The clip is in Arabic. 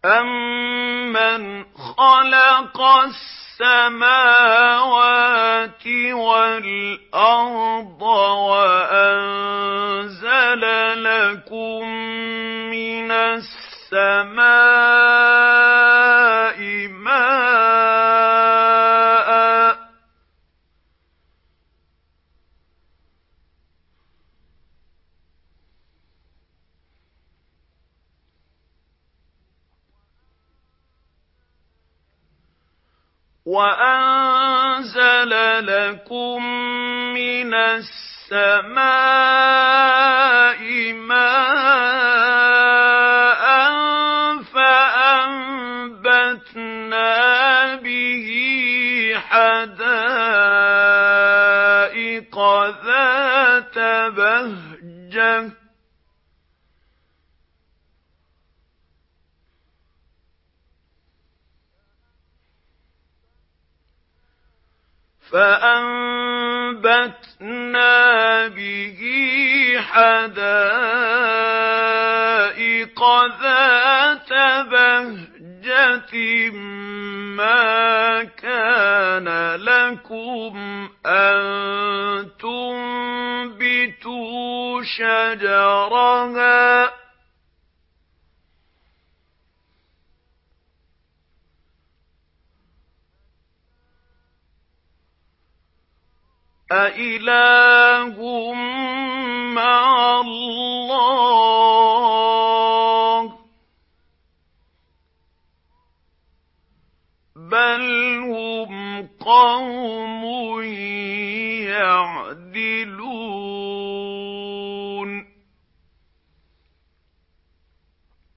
أَمَّنْ خَلَقَ السَّمَاوَاتِ وَالْأَرْضَ وَأَنزَلَ لَكُم مِّنَ السَّمَاءِ مَاءً فَأَنبَتْنَا بِهِ حَدَائِقَ ذَاتَ بَهْجَةٍ مَا كَانَ لَكُمْ أَن تُنبِتُوا شَجَرَهَا ۗ أَإِلَٰهٌ مَّعَ اللَّهِ ۚ بَلْ هُمْ قَوْمٌ يَعْدِلُونَ